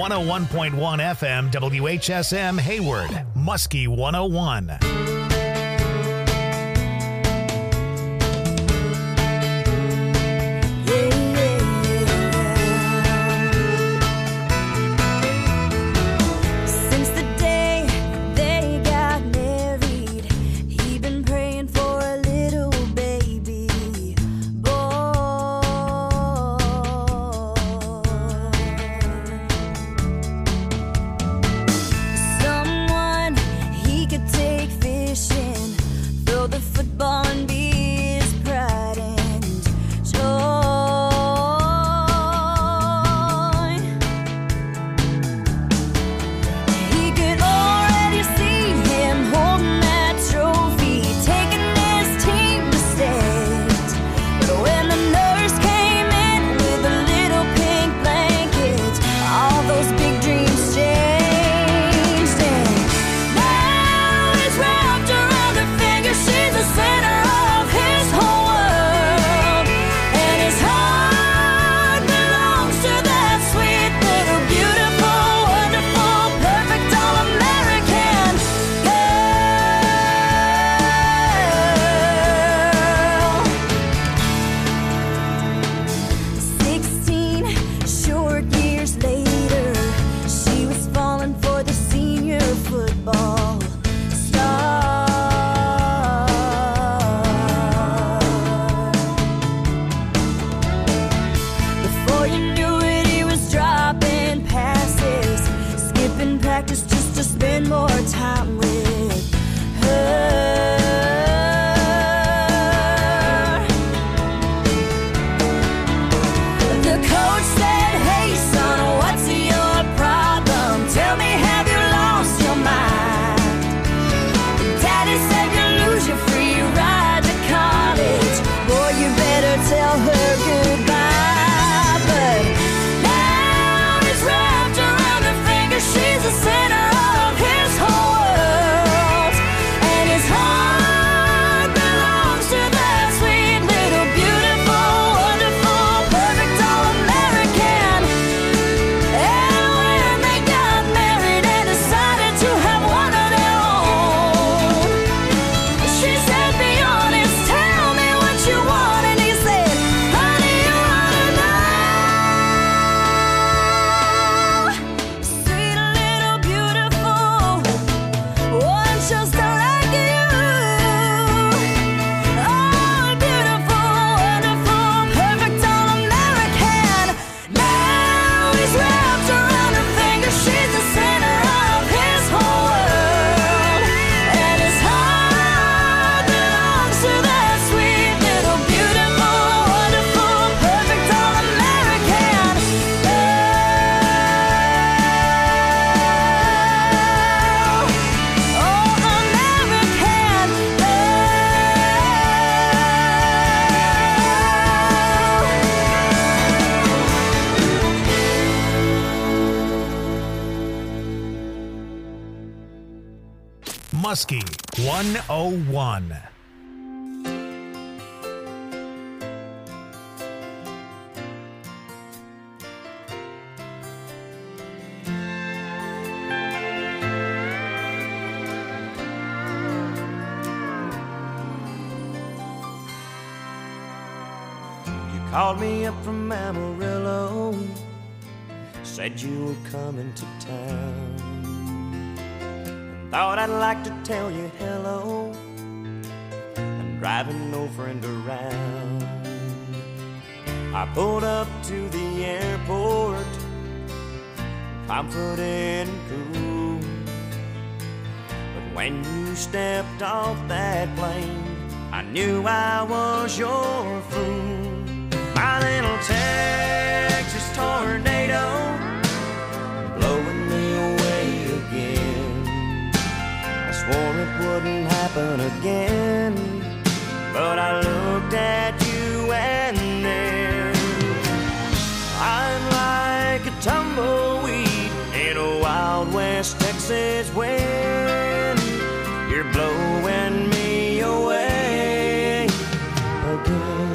101.1 FM WHSM Hayward, Muskie 101. Muskie 101. You called me up from Amarillo, said you were coming to town. Thought I'd like to tell you hello. I'm driving no friend around. I pulled up to the airport, confident and cool. But when you stepped off that plane, I knew I was your fool. My little Texas tornado, blowing me away again. I swore it wouldn't happen again, but I looked at you and then I'm like a tumbleweed in a Wild West Texas wind. You're blowing me away again.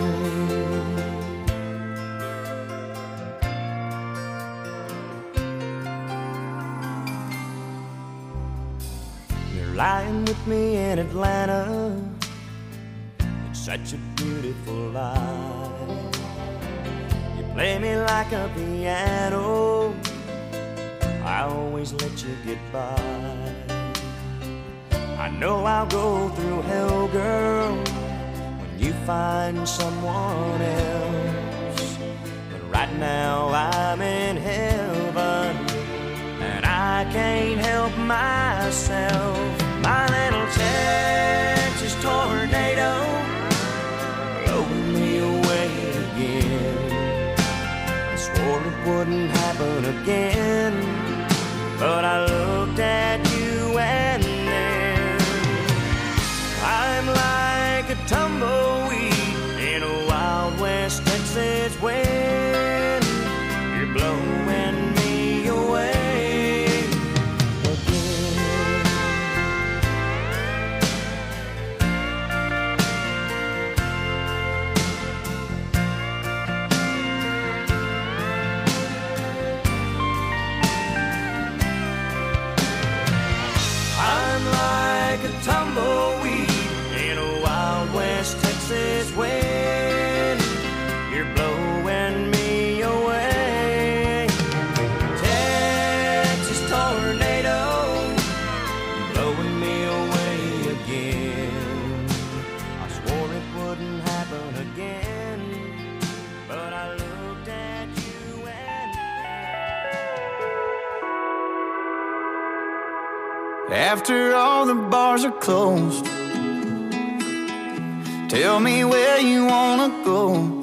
lying with me in Atlanta. It's such a beautiful life. You play me like a piano, I always let you get by. I know I'll go through hell, girl, when you find someone else. But right now I'm in heaven, and I can't help myself. My little Texas tornado blowing me away again. I swore it wouldn't happen again, but I looked at you and then I'm like a tumbleweed in a Wild West Texas wind. You're blowing me away again. I'm like a tumbleweed in a Wild West Texas wind. You're blowing me away. Texas tornado blowing me away again. I swore it wouldn't happen again, but I looked at you and After all the bars are closed, tell me where you wanna go.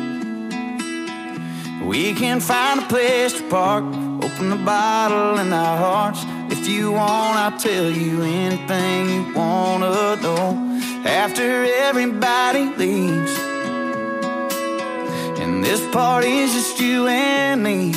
We can find a place to park, open the bottle in our hearts. If you want, I'll tell you anything you wanna know. After everybody leaves, and this party's just you and me,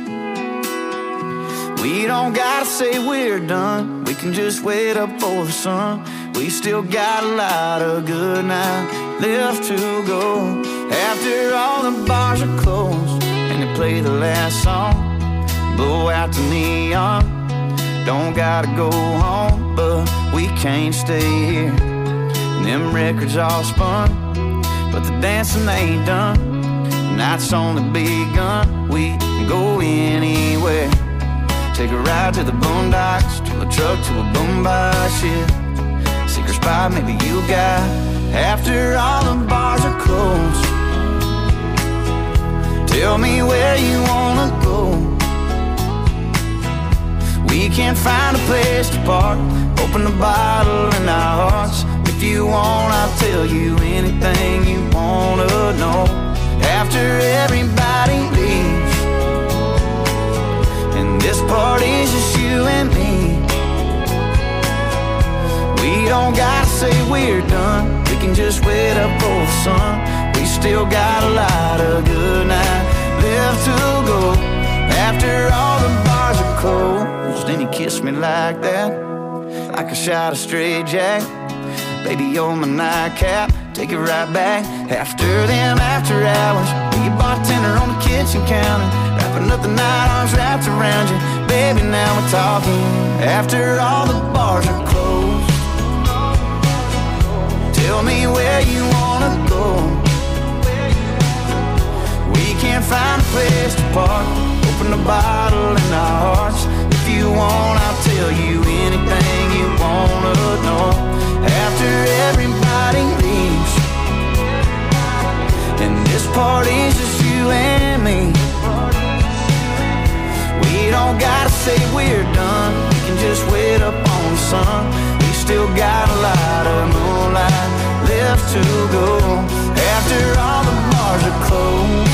we don't gotta say we're done, we can just wait up for the sun. We still got a lot of good night left to go. After all the bars are closed and they play the last song, blow out the neon. Don't gotta go home, but we can't stay here. And them records all spun, but the dancing ain't done. The night's only begun, we can go anywhere. Take a ride to the boondocks, to a truck, to a boombox, yeah. Secret spot maybe you got. After all the bars are closed, tell me where you wanna go. We can find a place to park, open the bottle in our hearts. If you want, I'll tell you anything you wanna know. After everybody leaves, and this party's just you and me, we don't gotta say we're done, we can just wait up for the sun. We still got a lot of good night left to go. After all the bars are closed, and you kiss me like that, like a shot of straight jack. Baby, you're my nightcap, take it right back. After them after hours, be a bartender on the kitchen counter, wrapping up the night, arms wrapped around you. Baby, now we're talking. After all the bars are closed, tell me where you wanna go. We can't find a place to park, open the bottle in our hearts. If you want, I'll tell you anything you wanna know. After everybody leaves, and this party's just you and me, we don't gotta say we're done, we can just wait up on the sun. We still got a lot of moonlight left to go. After all the bars are closed,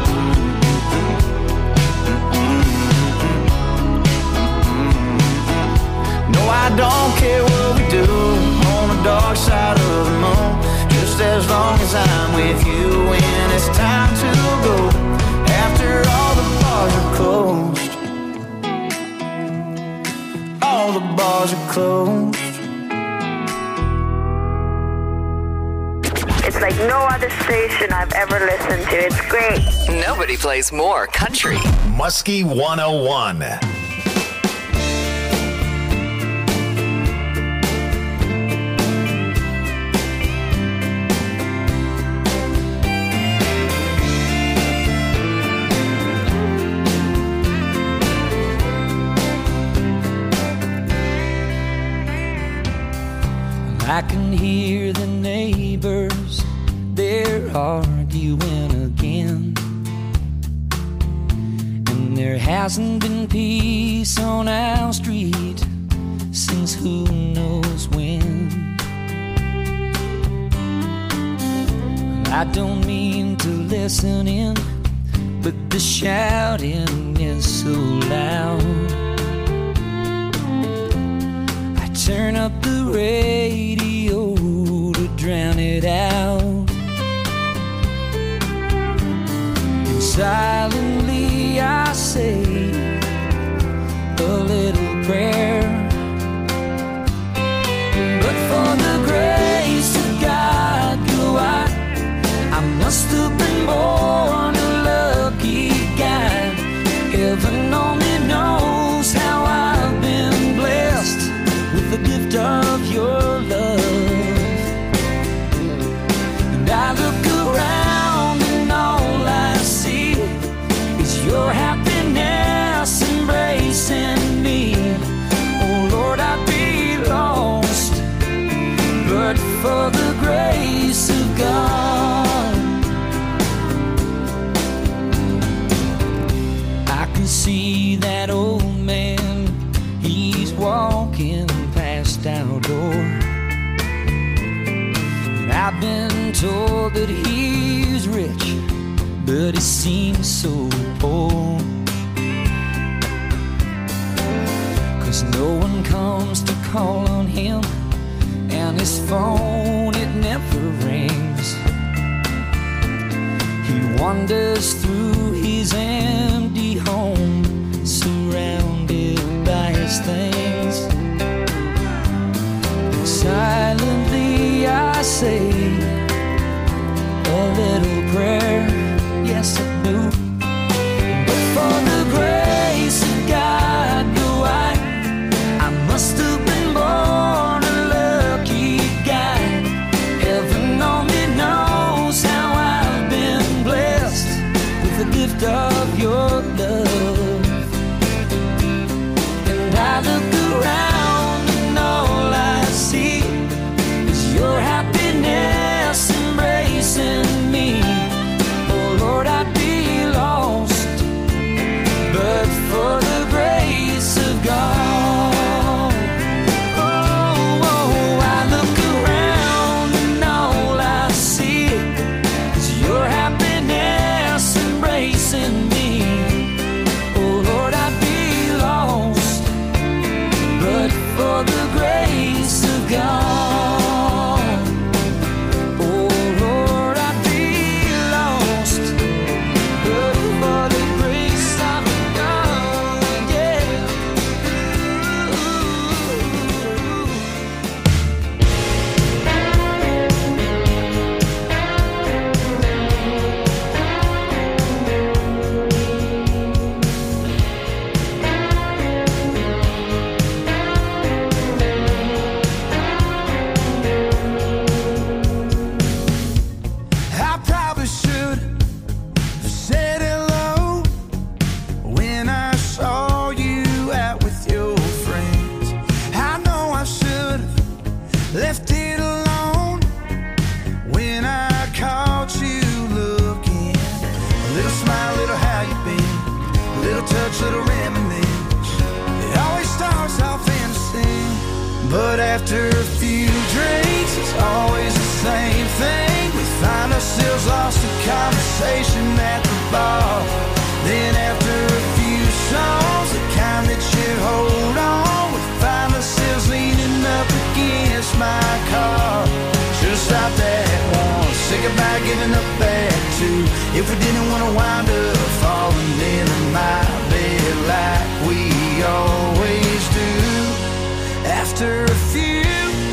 no, I don't care what we do on the dark side of the moon, just as long as I'm with you when it's time to go. After all the bars are closed, all the bars are closed. It's like no other station I've ever listened to. It's great. Nobody plays more country. Muskie 101. I can hear the neighbors, they're arguing again. And there hasn't been peace on our street since who knows when. I don't mean to listen in, but the shouting is so loud. I turn up the radio to drown it out. And silently I say a little prayer. But for the grace of God, I must have been born a lucky guy. Heaven only knows how I've been blessed with the gift of your love. And I look around and all I see is your happiness embracing me. Oh Lord, I'd be lost but for the grace of God. I can see that old man, he's walking past our door. And I've been told that he's rich, but he seems so poor. 'Cause no one comes to call on him, and his phone, it never rings. He wanders through his empty home, surrounded by his things. And silently I say a little prayer, yes I do. But for the grace of God, I must have been born a lucky guy. Heaven only knows how I've been blessed with the gift of your love. And I look around and all I see is your happiness embracing me. Oh Lord, I'd be lost but for the grace of God. But after a few drinks, it's always the same thing. We find ourselves lost in conversation at the bar. Then after a few songs, the kind that should hold on, we find ourselves leaning up against my car. Should've stopped at one, say goodbye, giving up at two. If we didn't want to wind up falling into my bed like we always do. After a few,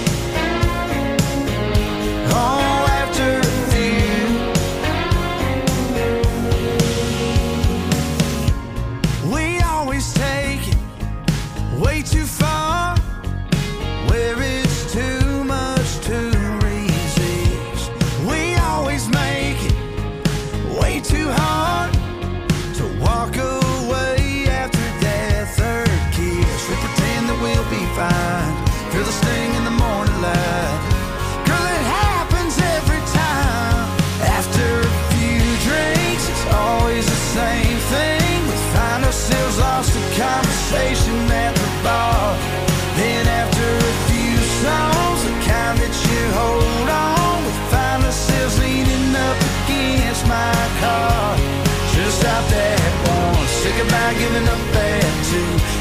oh, after a few, we always take it way too far, where it's too much to resist. We always make it way too hard to walk away after that third kiss. We pretend that we'll be fine. Feel the sting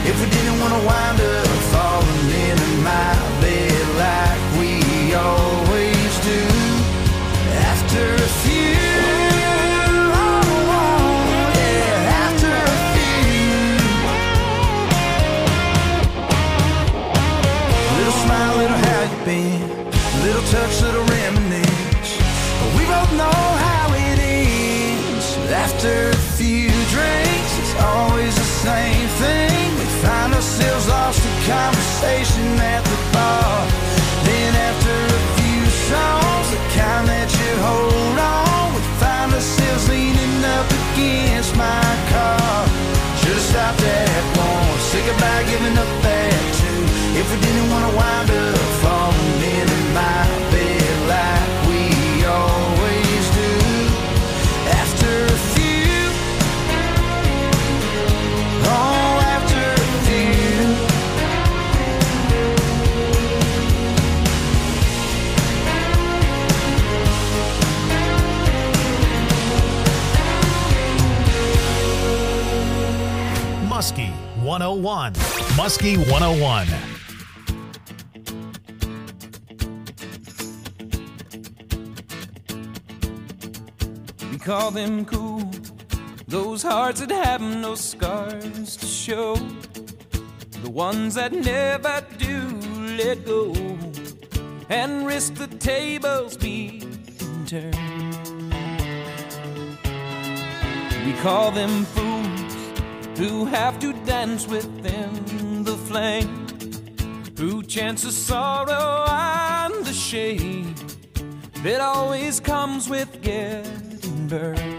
if we didn't want to wind up falling into my bed like we always do. After a few, yeah, after a few. Little smile, little how you been, little touch, little reminisce. But we both know how it ends. After a few drinks, it's always the same thing. We find ourselves lost in conversation at the bar. Then after a few songs, the kind that you hold on, we find ourselves leaning up against my car. Should've stopped at one, say goodbye, giving up that two. If we didn't want to wind up falling into my bed like we always do. After a few, oh, after a few. Muskie 101. Muskie 101. We call them cool, those hearts that have no scars to show, the ones that never do let go and risk the tables being turned. We call them fools who have to dance within the flame, who chance the sorrow and the shame that always comes with getting burned.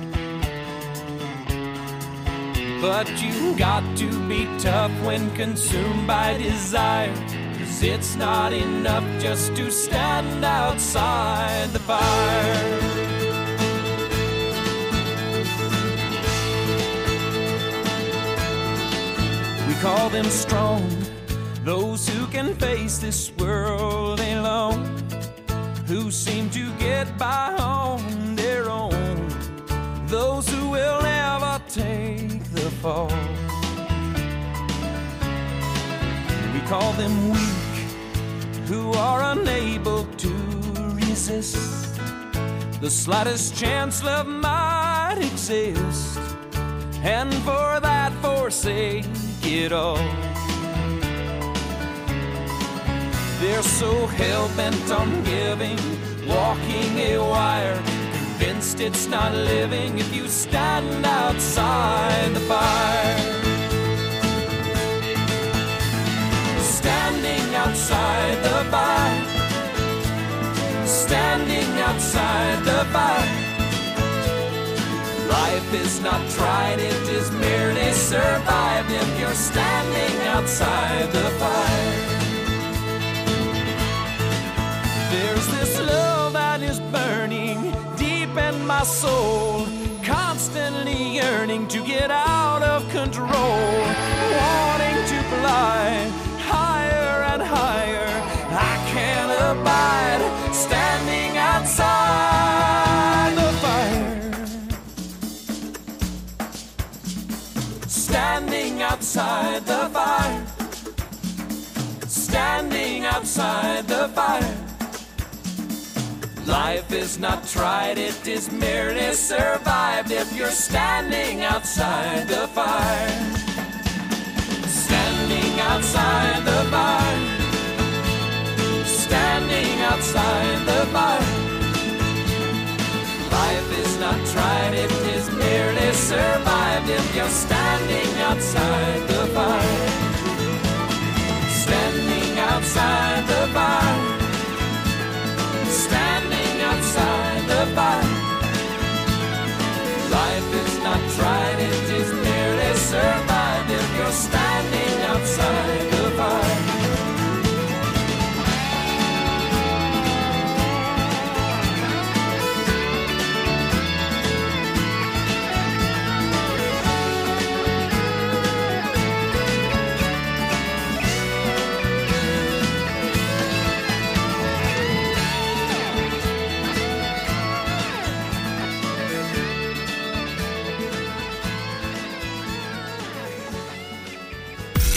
But you got to be tough when consumed by desire, 'cause it's not enough just to stand outside the fire. We call them strong, those who can face this world alone, who seem to get by on their own, those who will never take the fall. We call them weak, who are unable to resist the slightest chance love might exist, and for that forsake it all. They're so hell-bent on giving, walking a wire, convinced it's not living if you stand outside the fire. Standing outside the fire, standing outside the fire. Life is not tried, it is merely survived if you're standing outside the fire. There's this love that is burning deep in my soul, constantly yearning to get out of control, wanting to fly higher and higher. I can't abide standing outside the fire. Standing outside the fire. Standing outside the fire. Life is not tried, it is merely survived if you're standing outside the fire. Standing outside the fire. Standing outside the fire. Life is not tried, it is merely survived if you're standing outside the fire. Standing outside the fire. Standing outside the fire. Life is not tried, it is merely survived if you're standing outside the fire.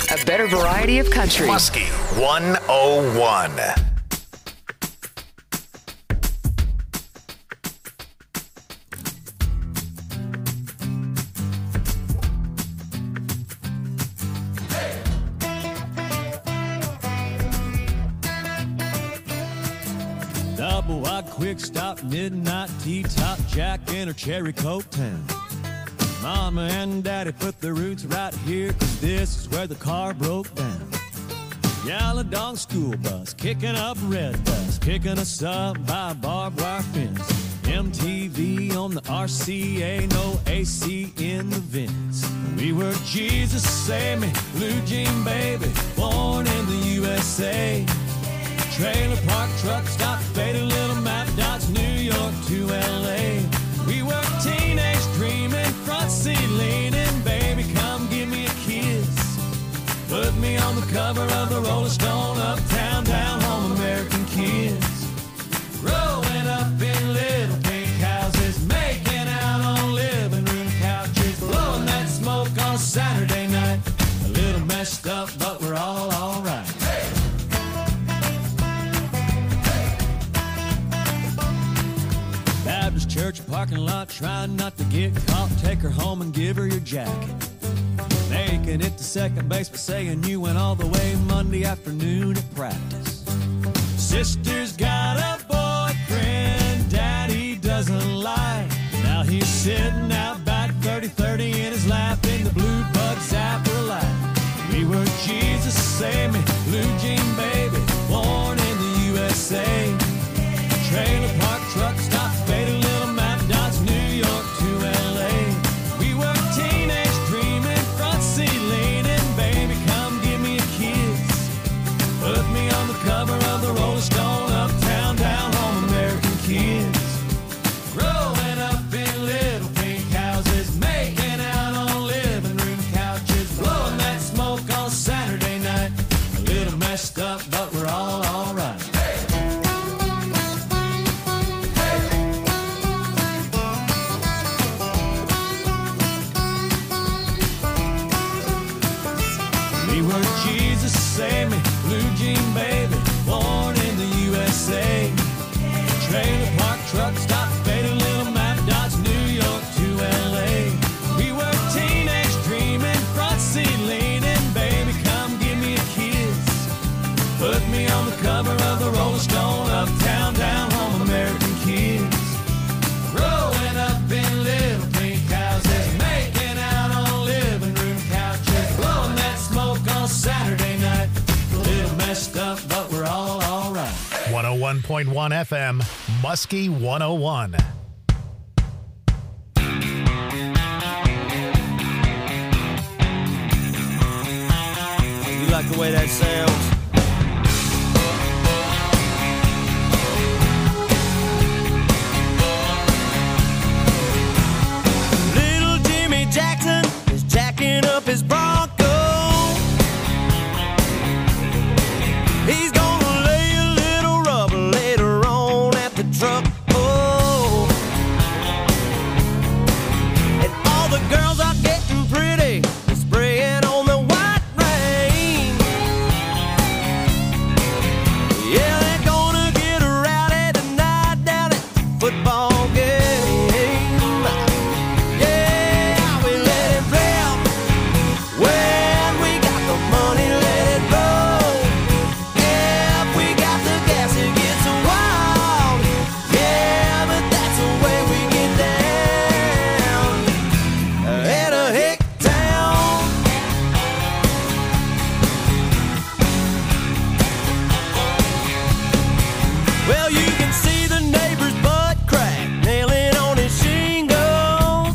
A better variety of country. Muskie 101. Double wide quick stop, midnight tea top, Jack in her cherry coke town. Mama and Daddy put their roots right here, 'cause this is where the car broke down. Yellow dog school bus, kicking up red dust, picking us up by a barbed wire fence. MTV on the RCA, no AC in the vents. We were Jesus Save Me, Blue Jean Baby, born in the USA. Trailer park truck stop, faded little map dots, New York to LA. We were teenage dreaming, front seat leaning, baby come give me a kiss. Put me on the cover of the Rolling Stone, uptown, down home, American kids. Growing up in little pink houses, making out on living room couches, blowing that smoke on Saturday night. A little messed up, but we're all alright. Baptist church parking lot, trying not to get caught. Take her home and give her your jacket. Making it to second base, but saying you went all the way Monday afternoon at practice. Sister's got a boyfriend Daddy doesn't like. Now he's sitting out back 30-30 in his lap in the blue bug zapper light. We were Jesus Save Me, Blue Jean Baby, born in the USA. Trailer park truck stop, faded little map dots, New York to LA. We were teenage dreaming, front seat leaning, baby come give me a kiss. Put me on the cover of the Rolling Stone, uptown, down home, American kids. Growing up in little pink houses, making out on living room couches, blowing that smoke on Saturday night. A little messed up, but we're all alright. We were Jesus Save Me, Blue Jean Baby, born in the USA. Trailer park truck stop, faded little map dots, New York to LA. We were teenage dreaming, front seat leaning, baby come give me a kiss. Put me on the cover of the Rolling Stone, uptown, down home, American kids. Growing up in little pink houses, making out on living room couches, blowing that smoke on Saturday night. A little messed up, but we're all alright. 101.1 FM, Muskie 101. You like the way that sounds? Little Jimmy Jackson is jacking up his Bronco. He's gonna lay a little rubber later on at the truck. Oh, and all the girls are getting pretty, spraying on the white rain. Yeah, they're gonna get rowdy tonight down at the football game. Yeah, we let it rip. When we got the money, let it roll. If we got the gas, it gets wild. Yeah, but that's the way we get down. In a hick town. Well, you can see the neighbor's butt crack, nailing on his shingles.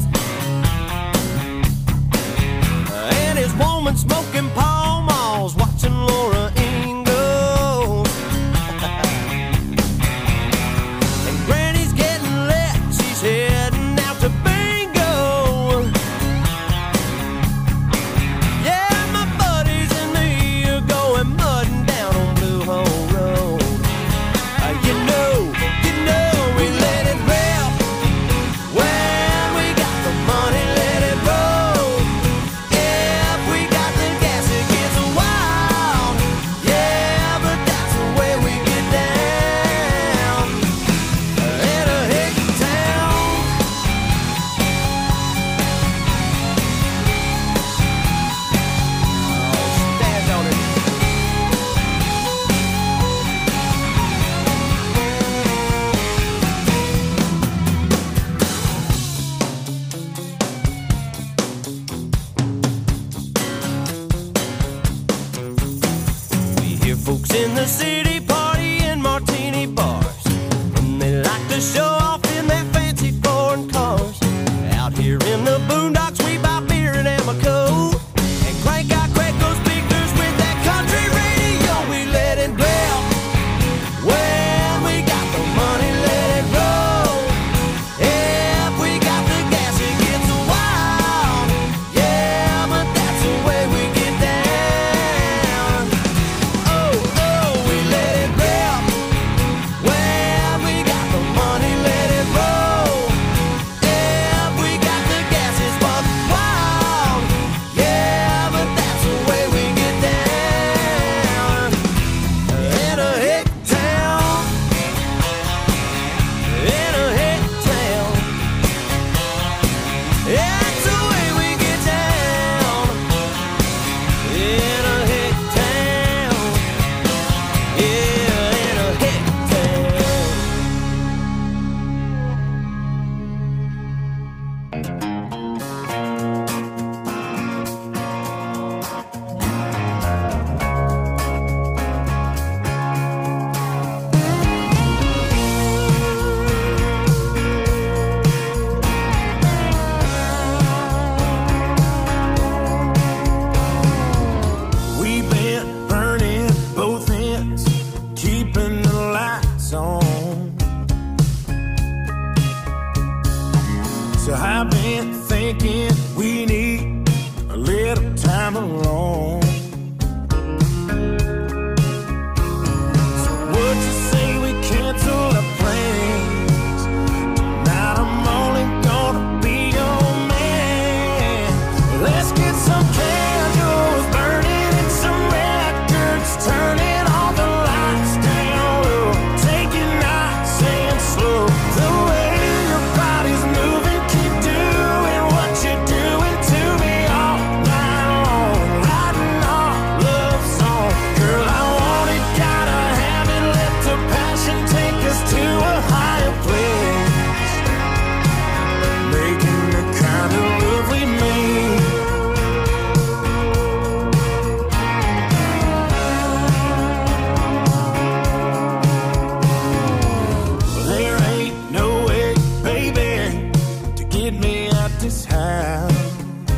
And his woman smoking Pall Malls, watching Laura Ingalls. And Granny's getting lit, she's heading out to bingo. Yeah, my buddies and me are going mudding down on Blue Hole Road. You know thinking we need a little time alone. So would you say we cancel our plans? Tonight I'm only gonna be your man. Let's get some candles burning and some records turning, all the lights down low. Take it nice and slow. The way your body's moving, keep doing what you're doing to me all night long. Writing our love song. Girl, I want it, gotta have it. Let the passion take us to a higher place. Making the kind of love we made. There ain't no way, baby, to get me out this house.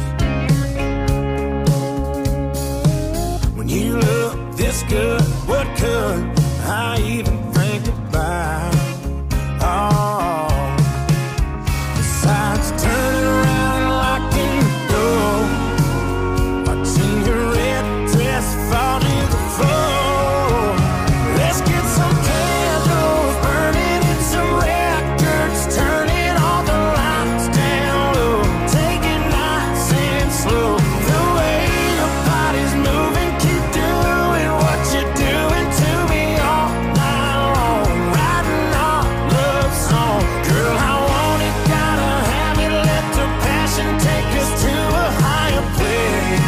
When you look this good, what could I even think about? Oh, besides turning around and locking the door, watching your red dress fall to the floor. Let's get some candles burning and some records turning, all the lights down low. Take it nice and slow. The way your body's moving, keep doing what you're doing to me all night long. Writing our love song. Girl, I want it, gotta have it. Let the passion take us to a higher place.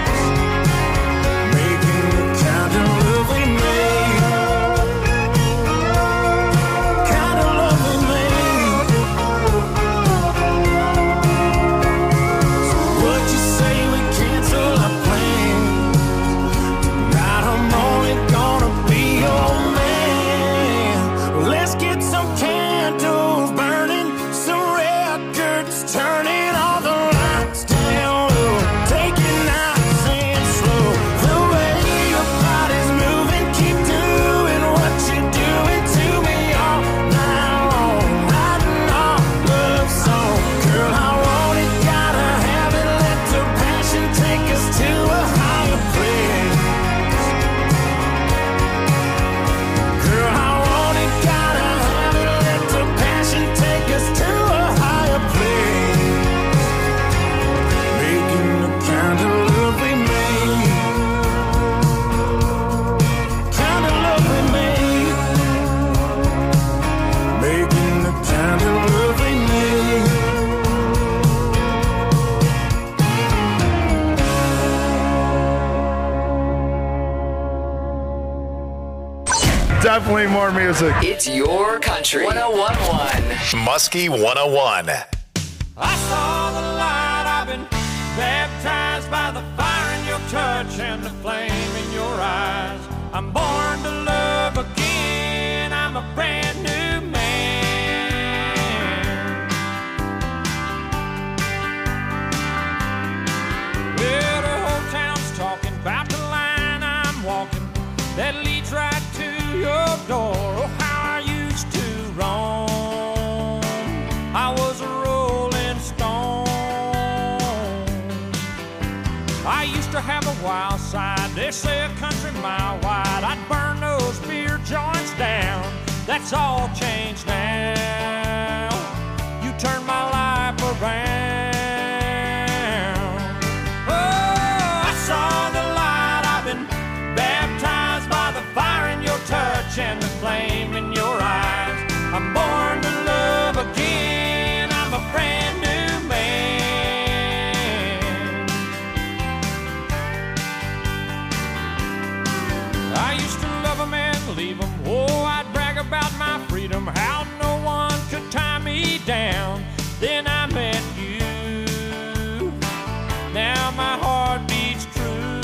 Making the kind of love we made. Kind of love we made. So would you say we cancel our plans? Tonight I'm only gonna be your man. Let's get some candles burning, some records turning, all the lights down low. Take it nice and slow. The way your body's moving, keep doing what you're doing to me all night long. Writing our love song. Girl, I want it, gotta have it. Let the passion take us to a higher place. Girl, I want it, gotta have it. Let the passion take us to a higher place. Making the kind of love we made. Kind of love we made. Making the kind of love we made. Definitely more music. It's your country. 1011. Muskie 101. I saw the light, I've been baptized by the fire in your touch and the flame in your eyes. I'm born to love again, I'm a brand new man. Well, the whole town's talking about the line I'm walking that leads right to your door. Oh, how I used to roam. I was a rolling stone. I used to have a wild side. They say a country mile wide. I'd burn those beer joints down. That's all changed now. You turned my life around. Oh, I saw the light. I've been baptized by the fire in your touch and the flame in your eyes. I'm born to love again. I'm a brand new man. I used to love 'em and leave 'em. Oh, I'd brag about my freedom, how no one could tie me down. Then I met you. Now my heart beats true.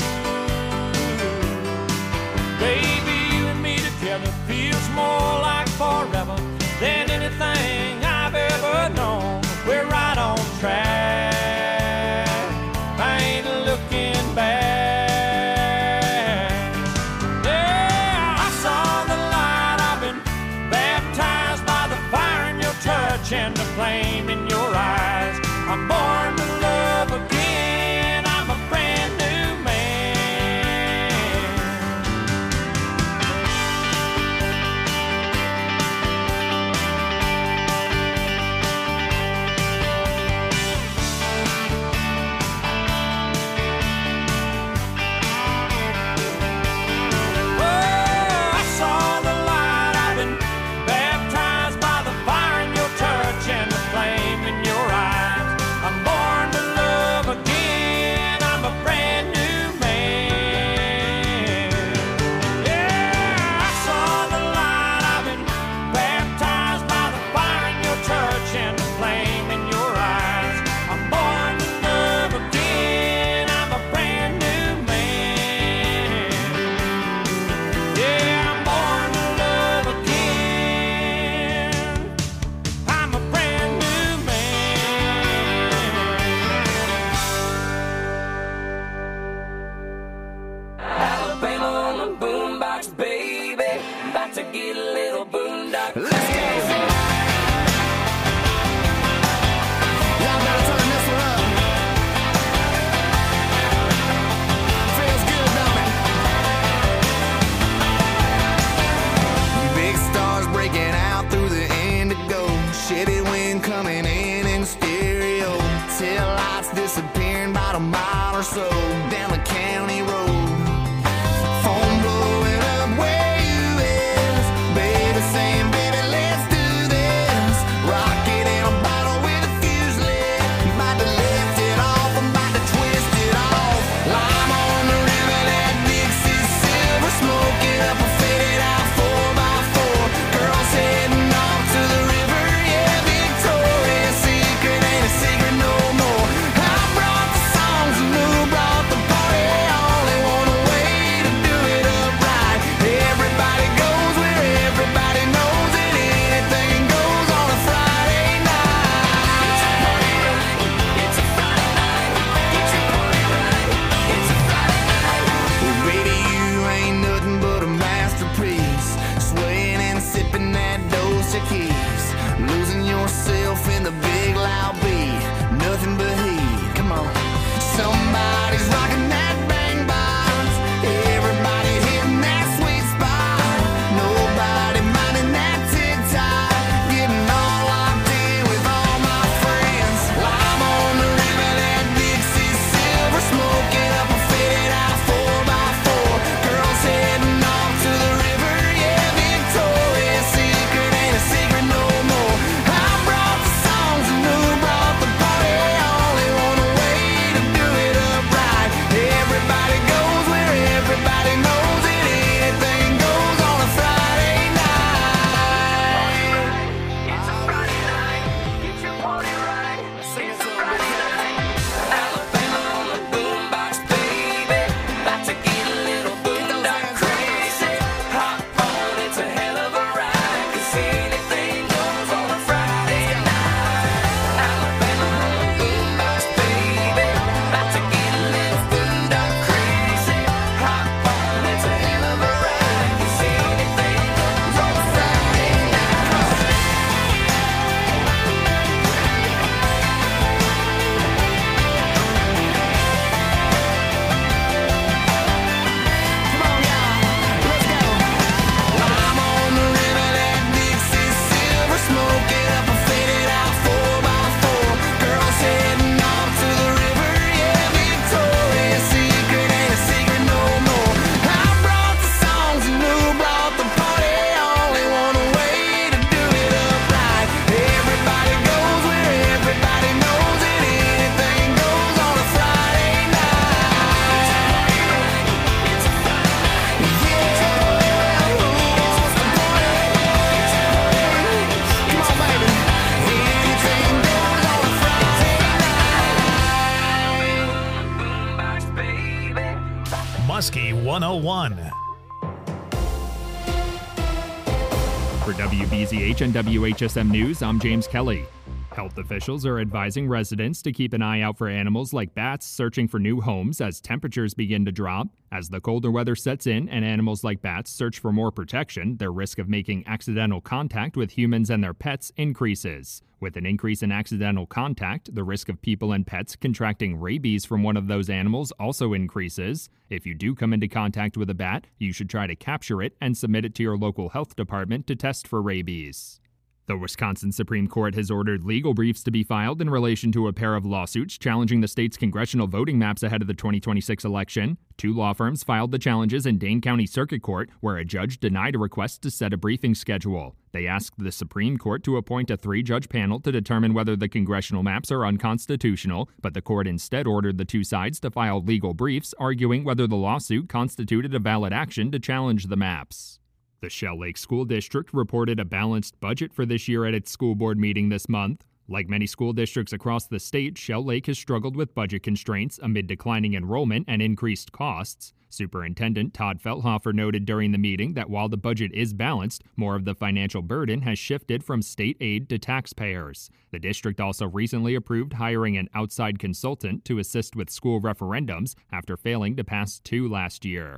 Baby, you and me together feels more like forever than anything I've ever known. We're right on track. I ain't looking back. Yeah, I saw the light. I've been baptized by the fire in your touch and the flame in your eyes. I'm born to boondock Let's go. crazy. Y'all better turn this one up. Feels good, don't it? Big stars breaking out through the indigo. Shitty wind coming in stereo. Tail lights disappearing about a mile or so down the county road. Phone blowing up where you is. Baby saying, baby, let's do this. Rocket in a bottle with a fuse lit. I'm about to lift it off, I'm about to twist it off. Lime on the river, that Dixie silver. Smoking up a faded out 4x4. Girls heading off to the river, yeah, Victoria's Secret ain't a secret no more. I brought the songs and who brought the party. Only one way to do it up right. Everybody goes where everybody knows it. Anything goes on a Friday night. It's a Friday night. Get your party right. It's a Friday night. Well, baby, you ain't nothing but a masterpiece. Swaying and sipping that dose of keys. Losing yourself in the big loud beat. Nothing but heat. Come on. Somebody's rocking that bang box. Everybody hitting that sweet spot. Nobody minding that tick-tock. Getting all locked in with all my friends. Lime on the river, that Dixie silver. Smoking up a faded out 4x4. Girls heading off to the river, yeah, Victoria's Secret ain't a secret no more. I brought the songs and who brought the party. Only one way to do it up right. Everybody goes where everybody knows it. Anything goes on a Friday night. It's a Friday night. Get your party right. It's a Friday night. Alabama on the boombox, baby. About to get a little boondock crazy. Hop on, it's a hell of a ride. 'Cause anything goes on a Friday night. Alabama on the boombox, baby. About to get a little boondock crazy. Hop on, it's a hell of a ride. 'Cause anything goes on a Friday night. Come on, y'all. Let's go. Lime on the river, that Dixie silver. Smoking up a faded out 4x4. Girls heading off to the river, yeah, Victoria's Secret ain't a secret no more. I brought the songs and who brought the party. Only one way to do it up right. Everybody goes where everybody knows it. Anything goes on a Friday night. It's a Friday night. Yeah, who wants to party? Come on, baby. Anything goes on a Friday night. Boombox, baby. Muskie 101. For WBZH and WHSM News, I'm James Kelly. Health officials are advising residents to keep an eye out for animals like bats searching for new homes as temperatures begin to drop. As the colder weather sets in and animals like bats search for more protection, their risk of making accidental contact with humans and their pets increases. With an increase in accidental contact, the risk of people and pets contracting rabies from one of those animals also increases. If you do come into contact with a bat, you should try to capture it and submit it to your local health department to test for rabies. The Wisconsin Supreme Court has ordered legal briefs to be filed in relation to a pair of lawsuits challenging the state's congressional voting maps ahead of the 2026 election. Two law firms filed the challenges in Dane County Circuit Court, where a judge denied a request to set a briefing schedule. They asked the Supreme Court to appoint a 3-judge panel to determine whether the congressional maps are unconstitutional, but the court instead ordered the two sides to file legal briefs arguing whether the lawsuit constituted a valid action to challenge the maps. The Shell Lake School District reported a balanced budget for this year at its school board meeting this month. Like many school districts across the state, Shell Lake has struggled with budget constraints amid declining enrollment and increased costs. Superintendent Todd Felthofer noted during the meeting that while the budget is balanced, more of the financial burden has shifted from state aid to taxpayers. The district also recently approved hiring an outside consultant to assist with school referendums after failing to pass 2 last year.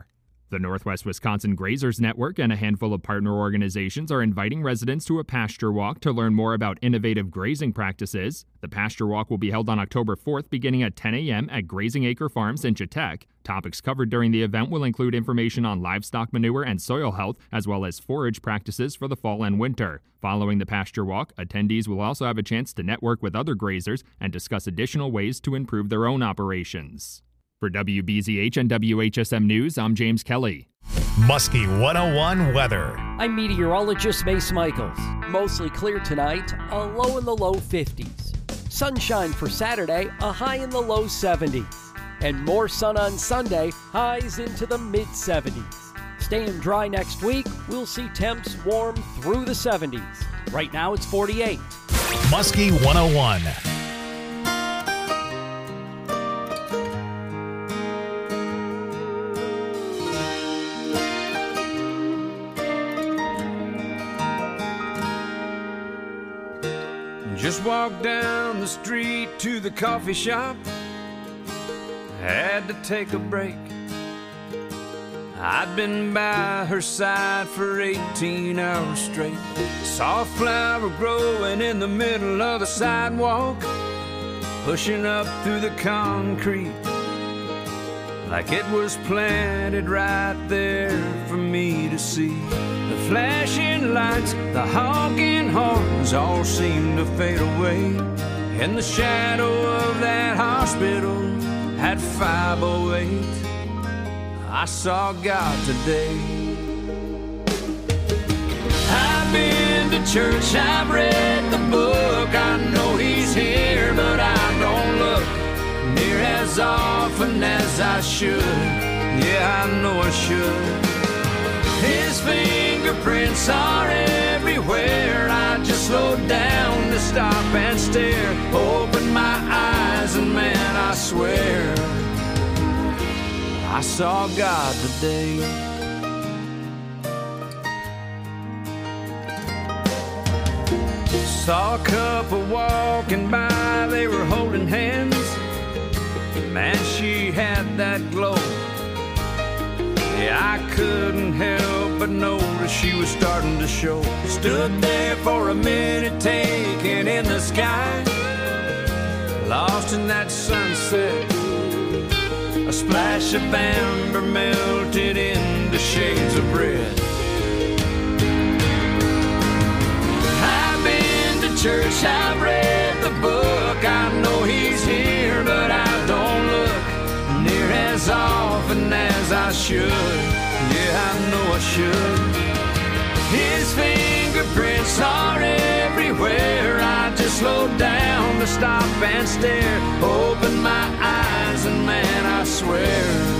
The Northwest Wisconsin Grazers Network and a handful of partner organizations are inviting residents to a pasture walk to learn more about innovative grazing practices. The pasture walk will be held on October 4th beginning at 10 a.m. at Grazing Acre Farms in Chautauqua. Topics covered during the event will include information on livestock manure and soil health, as well as forage practices for the fall and winter. Following the pasture walk, attendees will also have a chance to network with other grazers and discuss additional ways to improve their own operations. For WBZH and WHSM News, I'm James Kelly. Muskie 101 weather. I'm meteorologist Mace Michaels. Mostly clear tonight, a low in the low 50s. Sunshine for Saturday, a high in the low 70s. And more sun on Sunday, highs into the mid-70s. Staying dry next week, we'll see temps warm through the 70s. Right now it's 48. Muskie 101. Just walked down the street to the coffee shop. Had to take a break. I'd been by her side for 18 hours straight. Saw a flower growing in the middle of the sidewalk, pushing up through the concrete like it was planted right there for me to see. The flashing lights, the honking horns all seemed to fade away in the shadow of that hospital at 508. I saw God today. I've been to church, I've read the book, I know He's here, but I don't look near as often as I should. Yeah, I know I should. His fingerprints are everywhere. I just slowed down to stop and stare. Open my eyes and man, I swear I saw God today. Saw a couple walking by, they were holding hands. Man, she had that glow. Yeah, I couldn't help but notice she was starting to show. Stood there for a minute, taking in the sky, lost in that sunset. A splash of amber melted into shades of red. I've been to church, I've read the book, I know He's here, but I don't look near as often as I should. Yeah, I know I should. His fingerprints are everywhere. I just slowed down to stop and stare. Open my eyes and man, I swear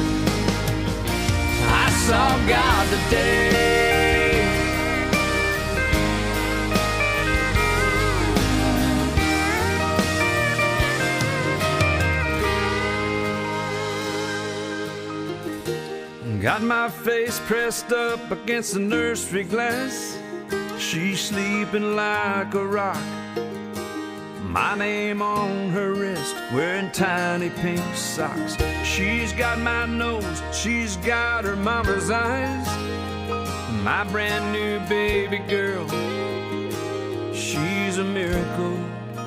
I saw God today. Got my face pressed up against the nursery glass. She's sleeping like a rock. My name on her wrist, wearing tiny pink socks. She's got my nose, she's got her mama's eyes. My brand new baby girl, she's a miracle.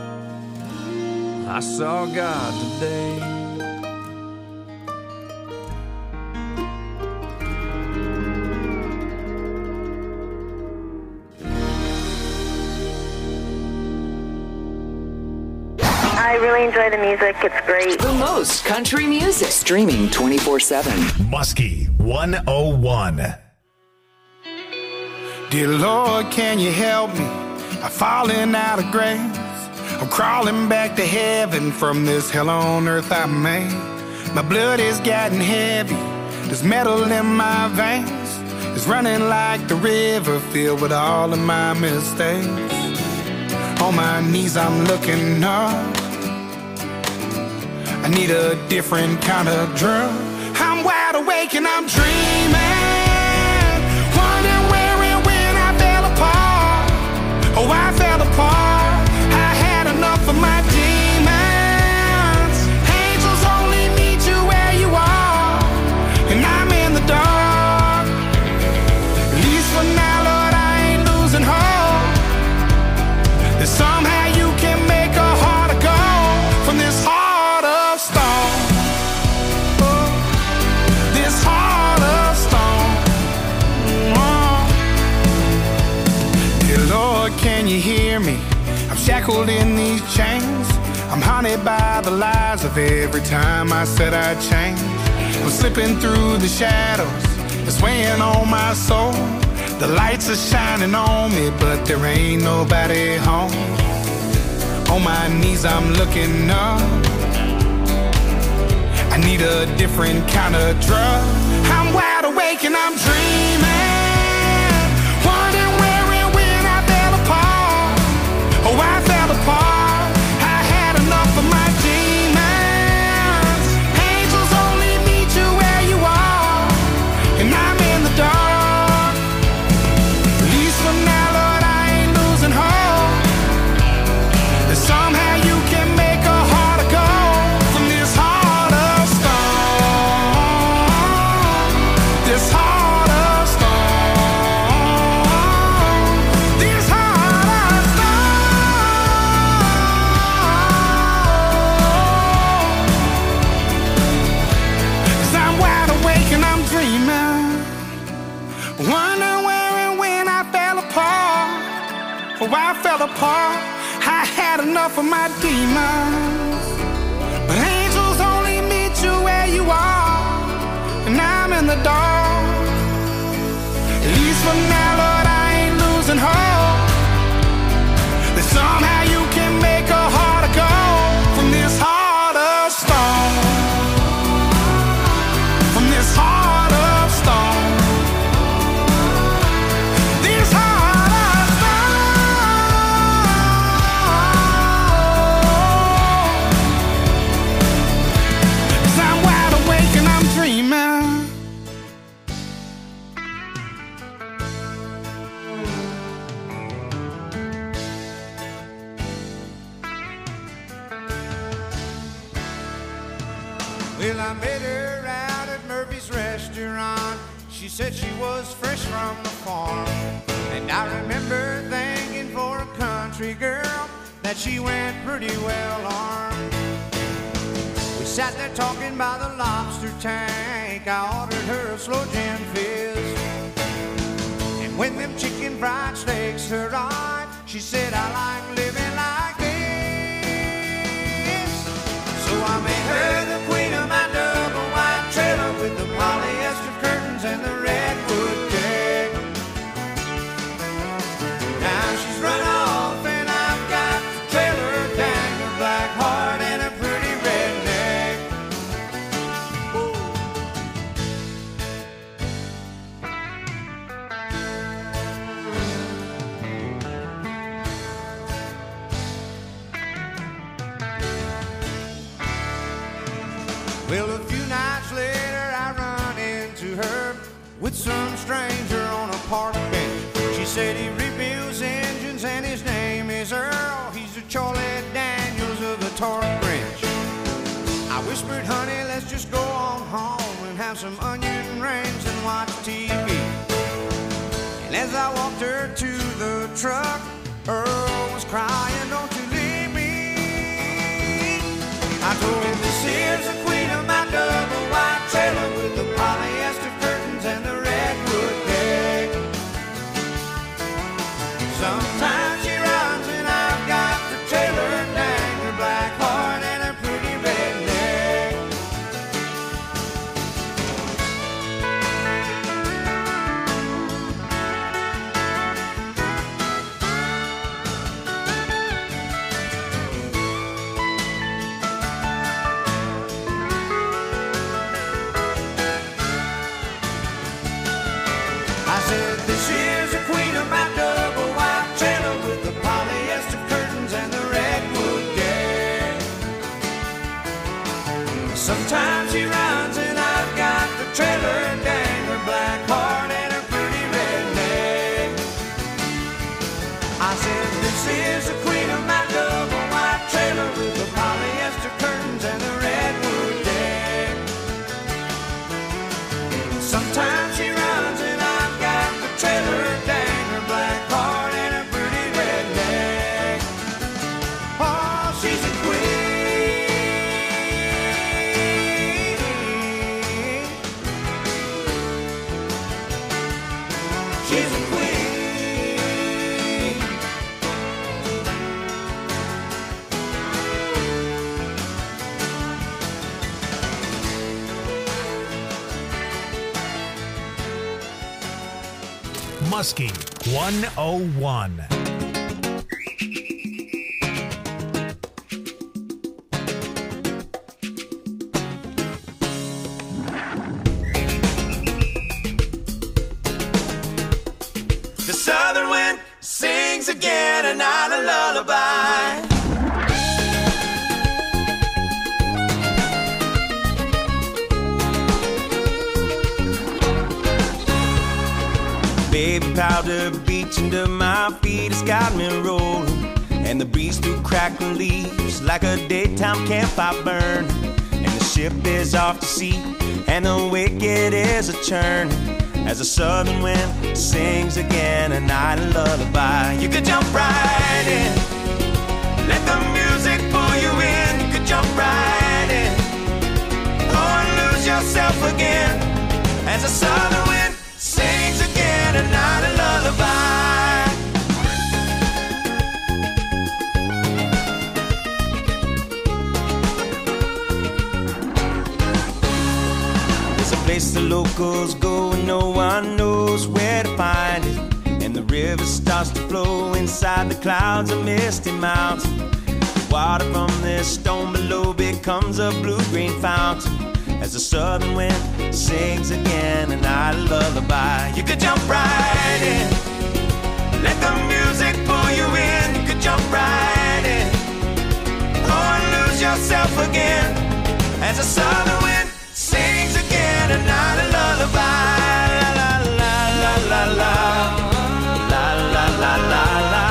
I saw God today. I really enjoy the music. It's great. The most country music. Streaming 24/7. Muskie 101. Dear Lord, can you help me? I'm falling out of grace. I'm crawling back to heaven from this hell on earth I made. My blood is getting heavy. There's metal in my veins. It's running like the river filled with all of my mistakes. On my knees I'm looking up. I need a different kind of drug. I'm wide awake and I'm dreaming, wondering where and when I fell apart. Oh, I fell apart. I had enough of my demons. Angels only meet you where you are, and I'm in the dark. Lord, can you hear me? I'm shackled in these chains. I'm haunted by the lies of every time I said I'd change. I'm slipping through the shadows, it's weighing on my soul. The lights are shining on me, but there ain't nobody home. On my knees I'm looking up. I need a different kind of drug. I'm wide awake and I'm dreaming, wondering where and when I fell apart. Oh, I fell apart. I had enough of my demons. Angels only meet you where you are, and I'm in the dark. At least for now, Lord, I ain't losing hope that somehow you can make a heart of gold from this heart of stone. This heart of stone. This heart of stone. 'Cause I'm wide awake and I'm dreaming, wondering where and when I fell apart. Oh, I fell apart. I had enough of my demons. But angels only meet you where you are, and I'm in the dark. At least for now, Lord, I ain't losing hope that somehow you can make a heart of gold from this heart of stone. From this heart of stone. This heart of stone. 'Cause I'm wide awake and I'm dreaming. Well, I met her out at Murphy's restaurant. She said she was fresh from the farm. And I remember thinking for a country girl that she went pretty well armed. We sat there talking by the lobster tank. I ordered her a slow gin fizz. And when them chicken fried steaks arrived, she said, I like living like this. So I made her the queen of my double wide trailer with the polyester curtains and the redwood deck. Now she's run off and I've got the trailer, dang, a black heart and a pretty redneck. Woo. Well, a few nights later I run into her with some stranger on a park bench. She said he rebuilds engines and his name is Earl. He's the Charlie Daniels of the torque wrench. I whispered, honey, let's just go on home and have some onion rings and watch TV. And as I walked her to the truck, Earl was crying, don't you leave me. I told him, this is the queen of my double wide trailer with the polyester curtains and the redwood deck. Sometimes she runs and I've got the trailer, dang, her black heart and her pretty redneck. I said, this is the queen of my double wide trailer with the polyester curtains and the redwood deck. Sometimes she runs and I've got the trailer, dang, her black heart and her pretty redneck. I said, this is the queen of my double wide trailer with the polyester curtains and the redwood deck. Sometimes she runs and I've got the trailer, dang, her black heart and her pretty redneck. Oh, she's a queen. She's a queen. Muskie 101. The southern wind sings again a night of lullaby. Baby powder beach under my feet has got me rolling, and the breeze through crackling leaves like a daytime campfire burn. And the ship is off to sea, and the wicked is a churn, as the southern wind sings again a night of lullaby. You could jump right in, let the music pull you in. You could jump right in, or lose yourself again, as the southern wind sings again a night of lullaby. There's a place the locals go and no one knows where to find it, and the river starts to flow inside the clouds of misty mountain. Water from this stone below becomes a blue-green fountain, as the southern wind sings again a night of lullaby. You could jump right in, let the music pull you in. You could jump right in, or lose yourself again, as the southern wind sings again a night of lullaby. La la la la la la la la la la.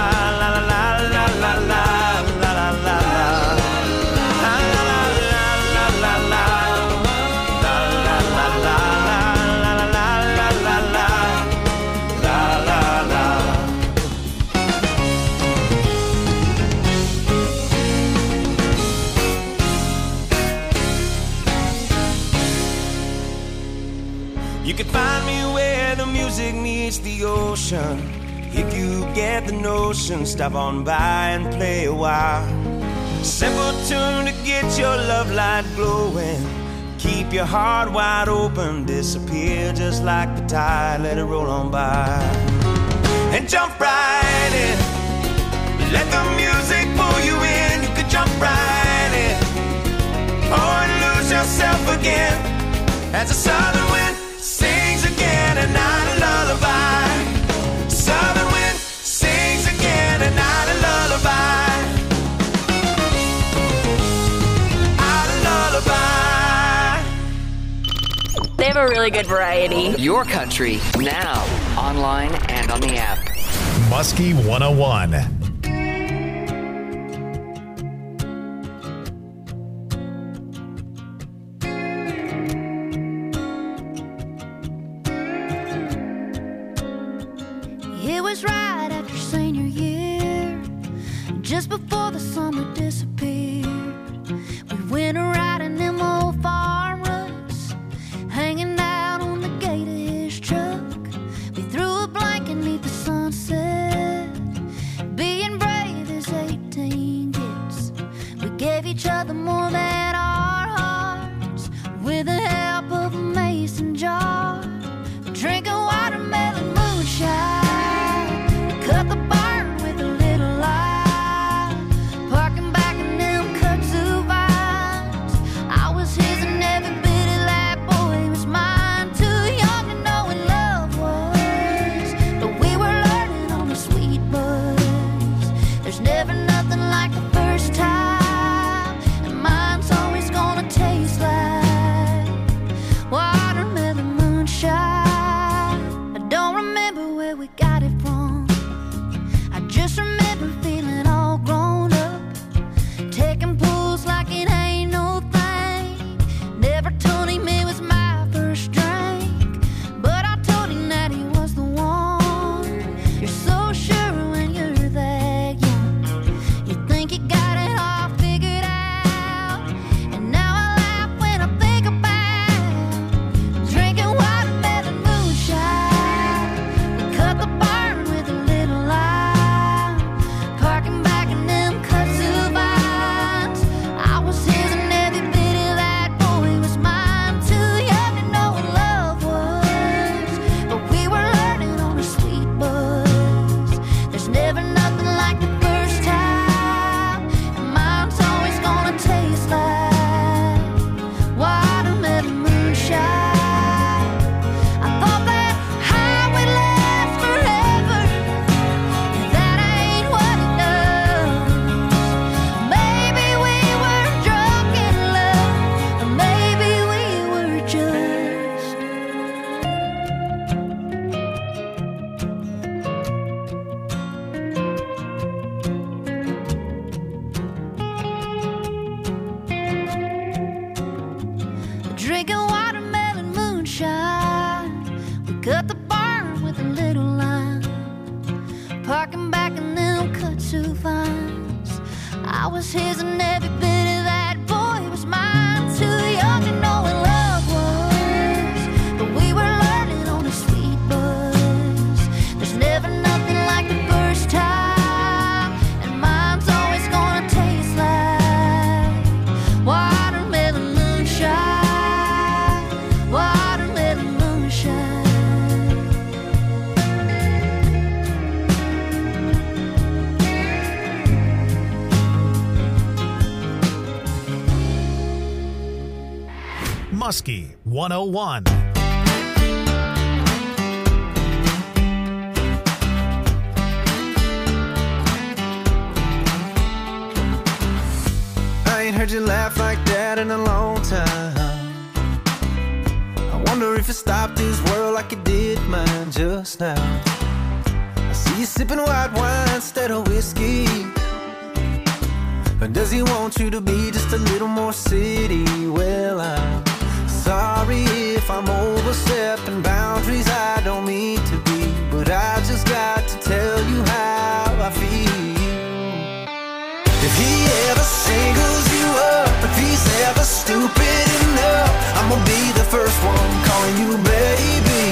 You can find me where the music meets the ocean. If you get the notion, stop on by and play a while. Simple tune to get your love light glowing. Keep your heart wide open, disappear just like the tide, let it roll on by. And jump right in, let the music pull you in. You could jump right in, or lose yourself again, as the southern wind sings again a night of lullaby. Southern wind sings again a night of lullaby. They have a really good variety. Your country, now, online and on the app. Muskie 101. It was right after senior year, just before the summer disappeared. We went a riding them old farm roads, hanging out on the gate of his truck. We threw a blanket neath the sunset, being brave as 18 gets. We gave each other more than our hearts, with the help of a mason jar, drinking watermelon moonshine. Cut the barn with a little light, parking back in them kudzu vines. I was his and every bit of that boy was mine. Too young to know what love was, but we were learning on the sweet buzz. There's never nothing like the first time, and mine's always gonna taste like watermelon moonshine. I don't remember where we got it from, just remember feeling all grown up, taking pulls like it ain't no thing. Never told him it was my first drink, but I told him that he was the one. You're so sure when you're that young, you think you got it all figured out. And now I laugh when I think about drinking watermelon moonshine. We cut the barn with a little light, two vines. I was his and every bit of that boy was mine. Too young to know what love was, but we were learning on a sweet buzz. There's never nothing like the first time, and mine's always gonna taste like watermelon moonshine, watermelon moonshine. Muskie 101. I ain't heard you laugh like that in a long time. I wonder if you stopped this world like you did mine just now. I see you sipping white wine instead of whiskey. Or does he want you to be just a little more city? Well, I'm sorry if I'm overstepping boundaries I don't mean to be, but I just got to tell you how I feel. If he ever singles you up, if he's ever stupid enough, I'm gonna be the first one calling you baby.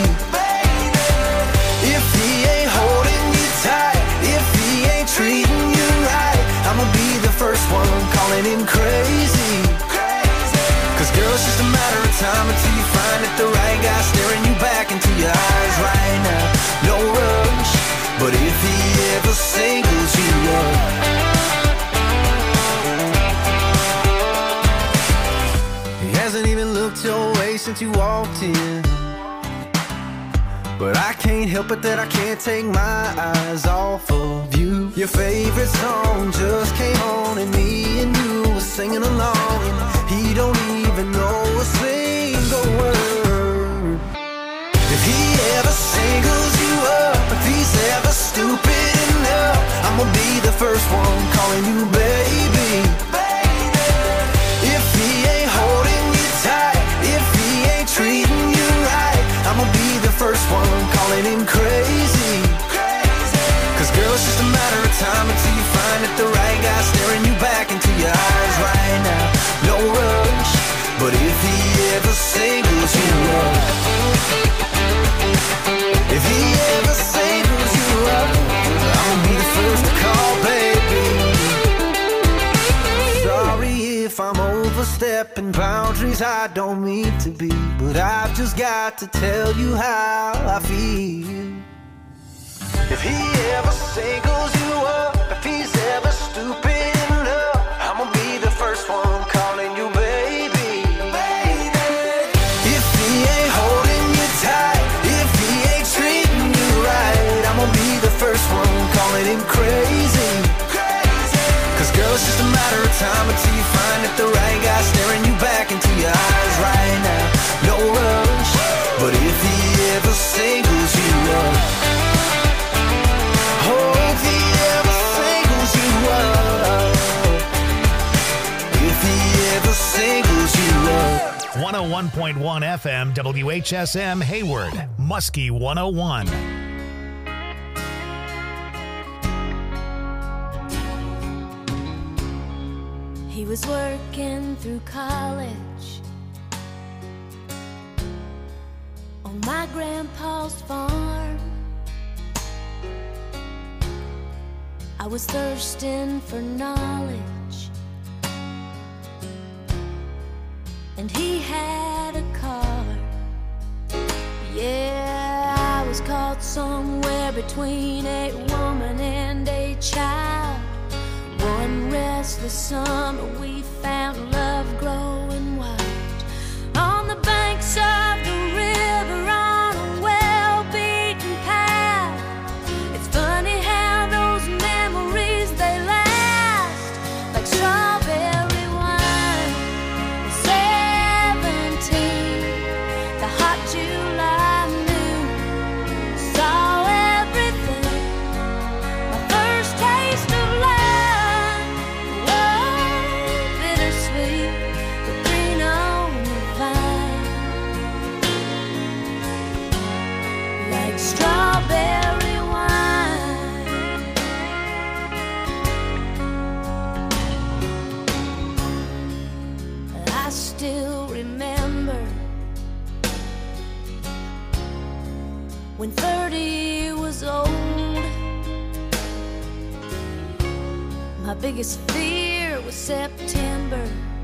If he ain't holding you tight, if he ain't treating you right, I'm gonna be the first one calling him crazy. Cause girl, it's just a matter of time until you find that the right guy staring you back into your eyes right now. No rush, but if he ever singles you up, he hasn't even looked your way since you walked in. But I can't help it that I can't take my eyes off of you. Your favorite song just came on and me and you were singing along, and he don't even know a single word. If he ever singles you up, if he's ever stupid enough, I'm gonna be the first one calling you baby. If he ain't holding you tight, if he ain't treating you right, I'm gonna be the first one calling him crazy. Cause girl, it's just a matter of time until you find that the right guy staring you back into your eyes right now. No rush, but if he ever singles you up, if he ever singles you up, I'll be the first to call, baby. Sorry if I'm overstepping boundaries I don't mean to be, but I've just got to tell you how I feel. If he ever singles you up, if he's ever stupid enough, I'm gonna be the first one calling you baby. If he ain't holding you tight, if he ain't treating you right, I'm gonna be the first one calling him crazy. Cause girl, it's just a matter of time until you find that the right guy staring you back into your eyes right now. No rush, but if he ever singles you up, oh, if he ever singles you up, if he ever singles you up. 101.1 FM WHSM Hayward, Muskie 101. He was working through college on my grandpa's farm. I was thirsting for knowledge, and he had a car. Yeah, I was caught somewhere between a woman and a child. One restless summer we found love growing wild on the banks of the river on a well-beaten path. It's funny how those memories, they last like strawberry wine. 17, the hot July noon, saw everything. My first taste of love, bittersweet. My biggest fear was September.